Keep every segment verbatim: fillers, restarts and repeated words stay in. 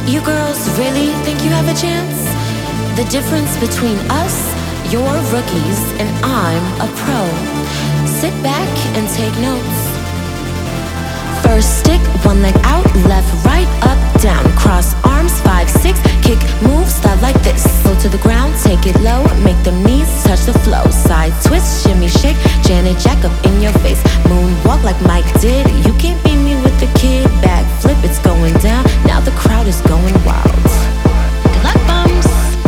You girls really think you have a chance? The difference between us, you're rookies, and I'm a pro. Sit back and take notes. First stick, one leg out, left, right, up, down. Cross arms, five, six, kick, move, start like this. Go to the ground, take it low, make them knees touch the flow. Side twist, shimmy, shake, Janet Jack up in your face. Moonwalk like Mike did, you can't beat me with the kid. Back flip, it's going down, now the crowd is going wild. Good luck, bums.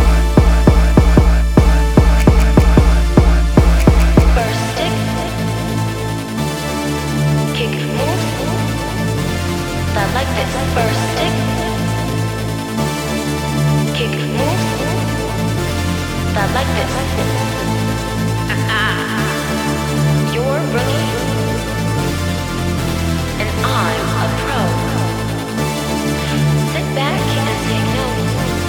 First stick, kick, move, start like this. First stick, kick, move, start like this. You're a rookie, and I'm a pro. Sit back and take notes.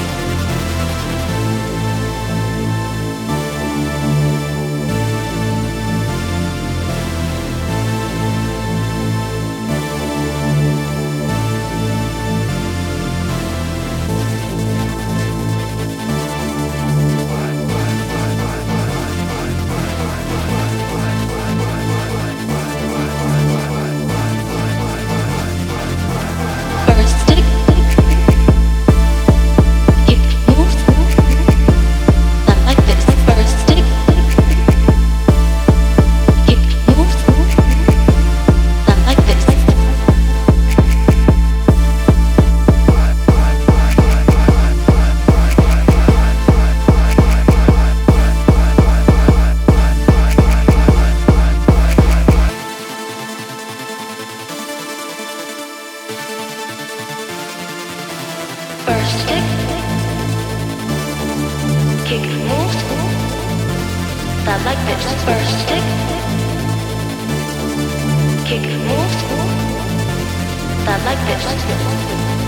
First stick, kick, move, start like this. First stick, kick, move, start like this. First stick, kick, move, start like this. First stick, kick, move, start like this.